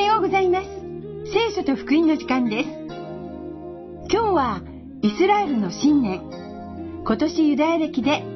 ようございます。聖書と福音の時間です。今日はイスラエルの新年、今年ユダヤ歴で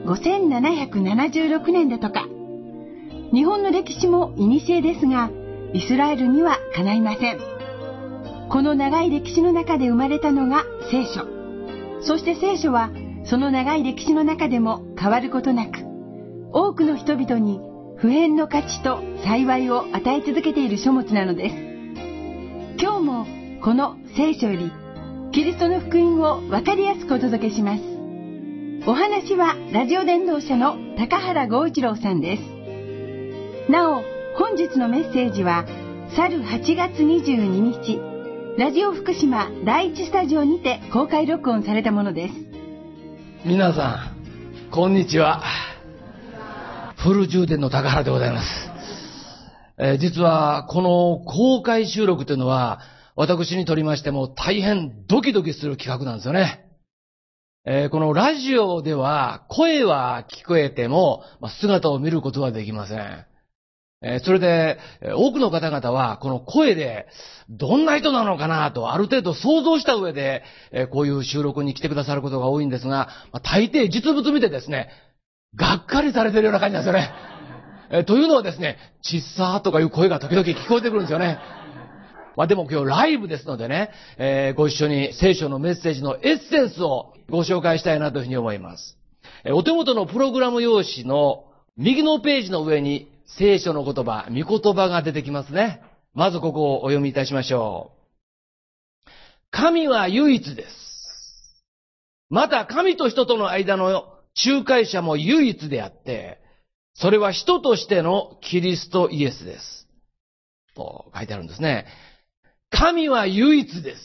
5776年だとか。日本の歴史も古ですが、イスラエルにはかないません。この長い歴史の中で生まれたのが聖書。そして聖書はその長い歴史の中でも変わることなく、多くの人々に不変の価値と幸いを与え続けている書物なのです。今日もこの聖書よりキリストの福音を分かりやすくお届けします。お話はラジオ伝道者の高原剛一郎さんです。なお、本日のメッセージは去る8月22日ラジオ福島第一スタジオにて公開録音されたものです。 皆さんこんにちは。フル充電の高原でございます。実はこの公開収録というのは私にとりましても大変ドキドキする企画なんですよね。このラジオでは声は聞こえても姿を見ることはできません。それで多くの方々はこの声でどんな人なのかなとある程度想像した上でこういう収録に来てくださることが多いんですが、大抵実物見てですね、がっかりされてるような感じなんですよね。というのはですね、ちっさーとかいう声が時々聞こえてくるんですよね。でも今日ライブですのでね、ご一緒に聖書のメッセージのエッセンスをご紹介したいなというふうに思います。お手元のプログラム用紙の右のページの上に聖書の言葉、御言葉が出てきますね。まずここをお読みいたしましょう。神は唯一です。また神と人との間の仲介者も唯一であって、それは人としてのキリストイエスです。と書いてあるんですね。神は唯一です。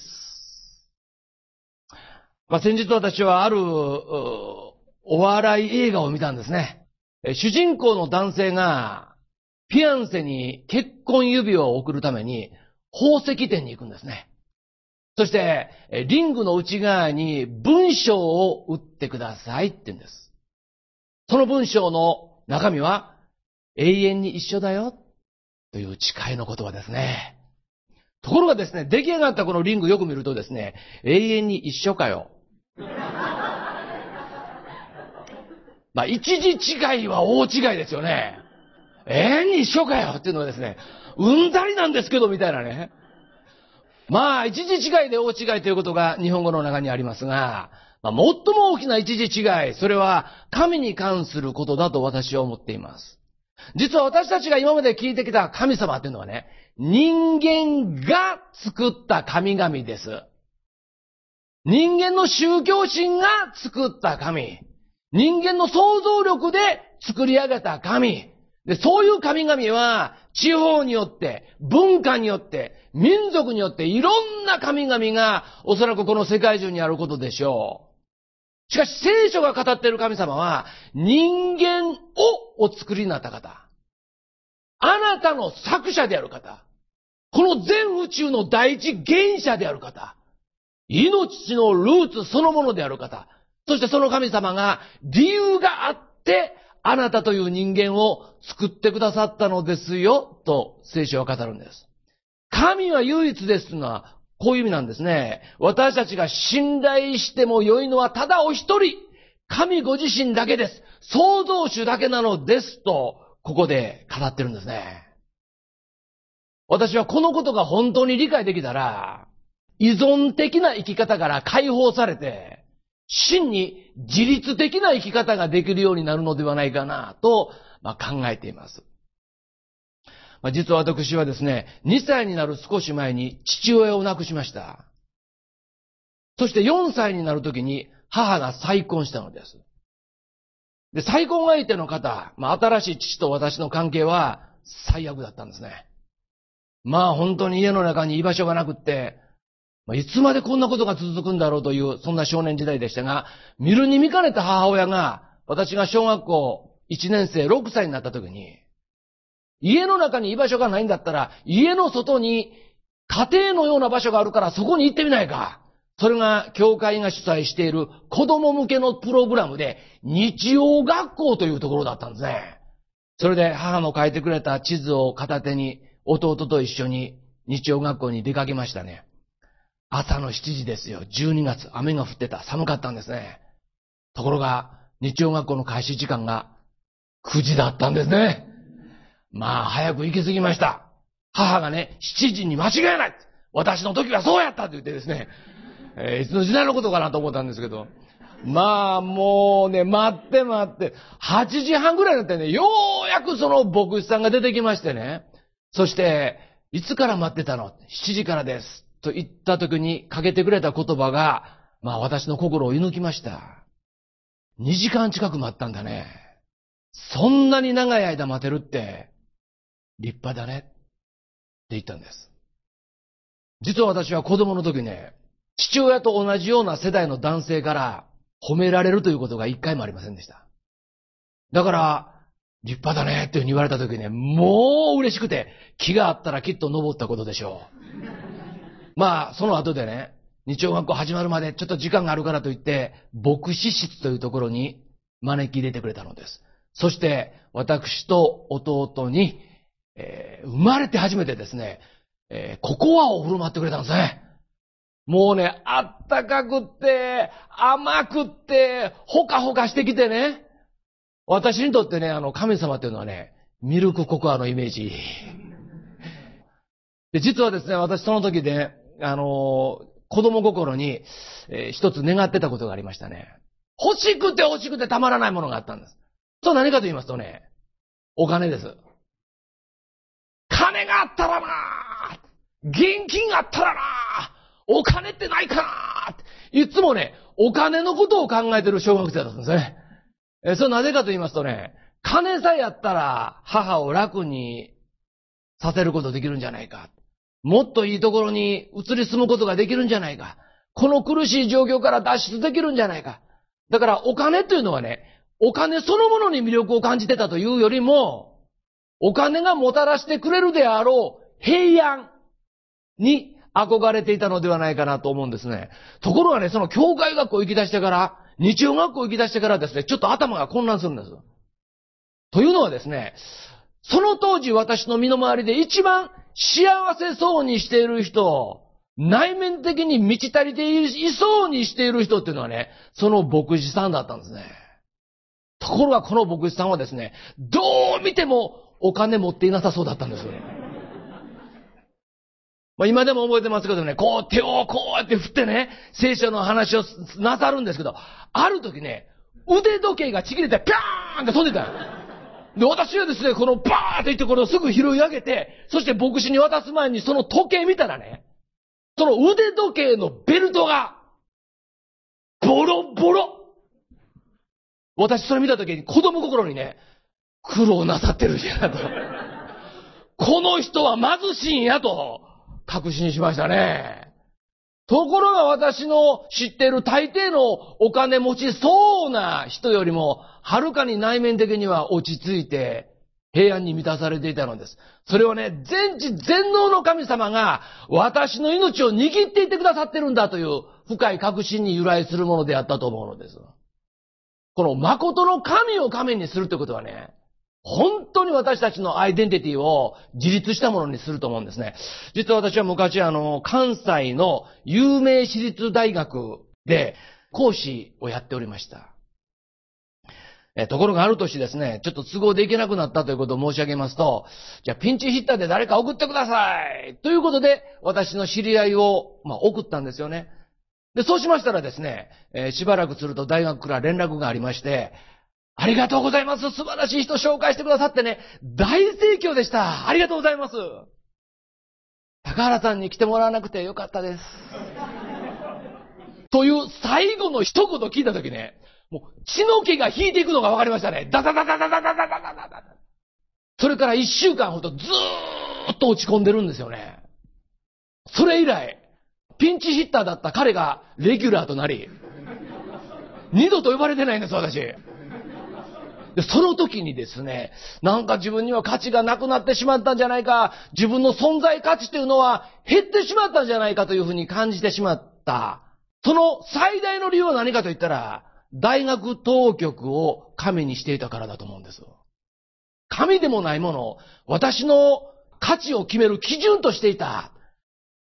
先日私はあるお笑い映画を見たんですね。主人公の男性がフィアンセに結婚指輪を贈るために宝石店に行くんですね。そしてリングの内側に文章を打ってくださいって言うんです。その文章の中身は永遠に一緒だよという誓いの言葉ですね。ところがですね、出来上がったこのリングよく見るとですね、永遠に一緒かよ。一時違いは大違いですよね。永遠に一緒かよっていうのはですね、うんざりなんですけどみたいなね。一時違いで大違いということが日本語の中にありますが、最も大きな一時違い、それは神に関することだと私は思っています。実は私たちが今まで聞いてきた神様っていうのはね、人間が作った神々です。人間の宗教心が作った神。人間の想像力で作り上げた神。で、そういう神々は地方によって、文化によって、民族によっていろんな神々がおそらくこの世界中にあることでしょう。しかし聖書が語っている神様は人間をお作りになった方。あなたの作者である方。この全宇宙の第一原者である方。命のルーツそのものである方。そしてその神様が理由があってあなたという人間を作ってくださったのですよと聖書は語るんです。神は唯一ですというのはこういう意味なんですね。私たちが信頼しても良いのはただお一人、神ご自身だけです。創造主だけなのですと、ここで語ってるんですね。私はこのことが本当に理解できたら、依存的な生き方から解放されて、真に自律的な生き方ができるようになるのではないかなと、考えています。実は私はですね、2歳になる少し前に父親を亡くしました。そして4歳になる時に母が再婚したのです。で、再婚相手の方、新しい父と私の関係は最悪だったんですね。本当に家の中に居場所がなくって、いつまでこんなことが続くんだろうという、そんな少年時代でしたが、見るに見かねた母親が、私が小学校1年生6歳になった時に、家の中に居場所がないんだったら、家の外に家庭のような場所があるからそこに行ってみないか。それが教会が主催している子供向けのプログラムで、日曜学校というところだったんですね。それで母の書いてくれた地図を片手に弟と一緒に日曜学校に出かけましたね。朝の7時ですよ。12月、雨が降ってた。寒かったんですね。ところが、日曜学校の開始時間が9時だったんですね。まあ、早く行き過ぎました。母がね、7時に間違いない。私の時はそうやったって言ってですね、いつの時代のことかなと思ったんですけど、まあ、もうね、待って、8時半ぐらいになってね、ようやくその牧師さんが出てきましてね、そして、いつから待ってたの ?7 時からです。と言った時にかけてくれた言葉が、まあ私の心を射抜きました。2時間近く待ったんだね。そんなに長い間待てるって、立派だね。って言ったんです。実は私は子供の時ね、父親と同じような世代の男性から褒められるということが一回もありませんでした。だから、立派だねっていうふうに言われた時ね、もう嬉しくて、気があったらきっと登ったことでしょう。まあ、その後でね、日曜学校始まるまでちょっと時間があるからといって、牧師室というところに招き入れてくれたのです。そして、私と弟に、生まれて初めてですね、ココアを振る舞ってくれたんですね。もうね、あったかくって、甘くって、ほかほかしてきてね。私にとってね、神様っていうのはね、ミルクココアのイメージ。で、実はですね、私その時で、子供心に、一つ願ってたことがありましたね。欲しくてたまらないものがあったんです。そう何かと言いますとね、お金です。金があったらな現金があったらなお金ってないかないつもね、お金のことを考えてる小学生だったんですね。それなぜかと言いますとね、金さえあったら母を楽にさせることできるんじゃないか。もっといいところに移り住むことができるんじゃないか。この苦しい状況から脱出できるんじゃないか。だからお金というのはね、お金そのものに魅力を感じてたというよりも、お金がもたらしてくれるであろう平安に憧れていたのではないかなと思うんですね。ところがね、その教会学校行き出してから、日曜学校行き出してからですね、ちょっと頭が混乱するんです。というのはですね、その当時私の身の回りで一番幸せそうにしている人、内面的に満ち足りていそうにしている人っていうのはね、その牧師さんだったんですね。ところがこの牧師さんはですね、どう見てもお金持っていなさそうだったんですよ。まあ今でも覚えてますけどね、こう手をこうやって振ってね、聖書の話をなさるんですけど、ある時ね、腕時計がちぎれてピャーンって飛んでたよ。で、私はですね、このバーって言ってこれをすぐ拾い上げて、そして牧師に渡す前にその時計見たらね、その腕時計のベルトが、ボロボロ。私それ見た時に子供心にね、苦労なさってるんやなと。この人は貧しいんやと、確信しましたね。ところが私の知っている大抵のお金持ちそうな人よりも、はるかに内面的には落ち着いて、平安に満たされていたのです。それはね、全知全能の神様が私の命を握っていてくださってるんだという深い確信に由来するものであったと思うのです。この誠の神を神にするということはね、本当に私たちのアイデンティティを自立したものにすると思うんですね。実は私は昔関西の有名私立大学で講師をやっておりました。ところがある年ですね、ちょっと都合で行けなくなったということを申し上げますと、じゃあピンチヒッターで誰か送ってくださいということで私の知り合いを、送ったんですよね。で、そうしましたらですね、しばらくすると大学から連絡がありまして、ありがとうございます。素晴らしい人紹介してくださってね、大盛況でした。ありがとうございます。高原さんに来てもらわなくてよかったです。という最後の一言聞いたときね、もう血の気が引いていくのが分かりましたね。ダダダダダダダダダダダ。それから1週間ほどずーっと落ち込んでるんですよね。それ以来、ピンチヒッターだった彼がレギュラーとなり、二度と呼ばれてないんです、私。で、その時にですね、なんか自分には価値がなくなってしまったんじゃないか、自分の存在価値というのは減ってしまったんじゃないかというふうに感じてしまった。その最大の理由は何かと言ったら、大学当局を神にしていたからだと思うんです。神でもないものを私の価値を決める基準としていた。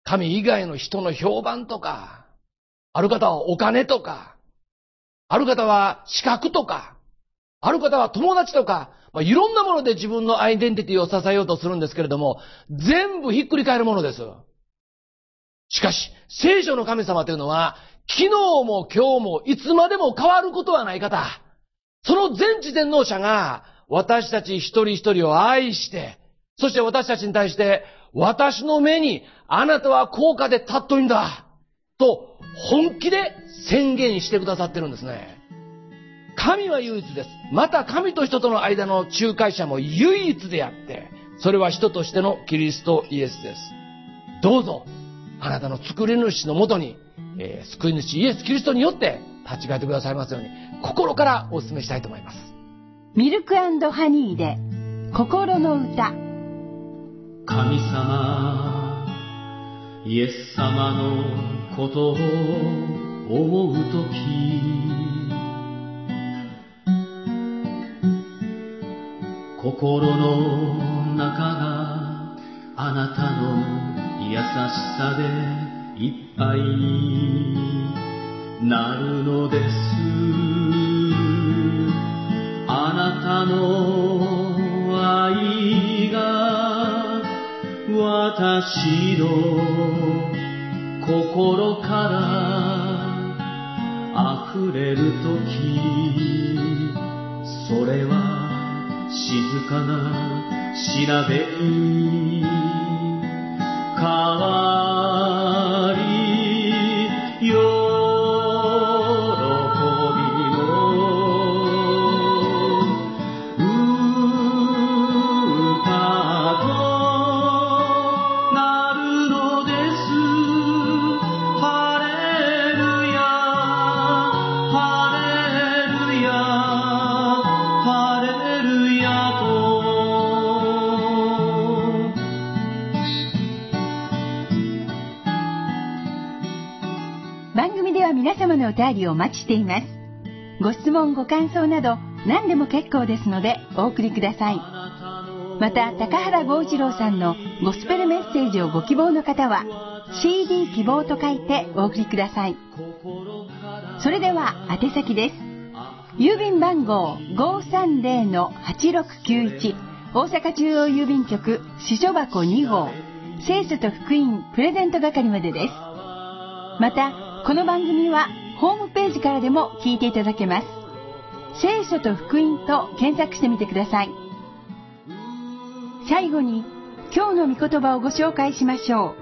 神以外の人の評判とか、ある方はお金とか、ある方は資格とか、ある方は友達とか、いろんなもので自分のアイデンティティを支えようとするんですけれども、全部ひっくり返るものです。しかし、聖書の神様というのは、昨日も今日もいつまでも変わることはない方。その全知全能者が、私たち一人一人を愛して、そして私たちに対して、私の目にあなたは高価で尊いんだと本気で宣言してくださってるんですね。神は唯一です。また神と人との間の仲介者も唯一であって、それは人としてのキリストイエスです。どうぞあなたの作り主のもとに、救い主イエスキリストによって立ち返ってくださいますように心からお勧めしたいと思います。 ミルク&ハニーで心の歌。 神様イエス様のことを思うとき、心の中があなたの優しさでいっぱいなるのです。あなたの愛が私の心から溢れるとき、それは静かな調べに変わり、喜びの歌となるのです。ハレルヤハレルヤハレルヤと。 番組では皆様のお便りをお待ちしています。ご質問ご感想など何でも結構ですのでお送りください。また高原剛一郎さんのゴスペルメッセージをご希望の方は CD 希望と書いてお送りください。それでは宛先です。郵便番号 530-8691 大阪中央郵便局支所箱2号聖書と福音プレゼント係までです。またこの番組はホームページからでも聞いていただけます。聖書と福音と検索してみてください。最後に今日の御言葉をご紹介しましょう。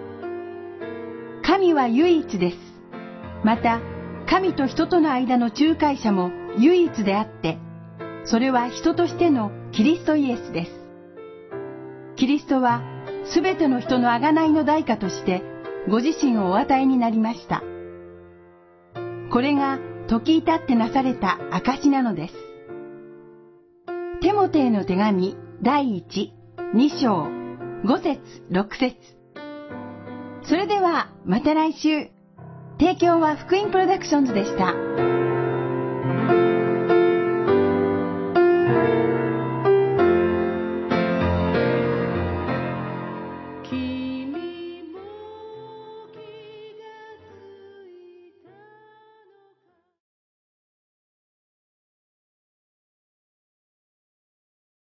神は唯一です。また神と人との間の仲介者も唯一であって、それは人としてのキリストイエスです。キリストはすべての人の贖いの代価としてご自身をお与えになりました。これが時至ってなされた証なのです。テモテへの手紙第1、2章、5節、6節。それではまた来週。提供は福音プロダクションズでした。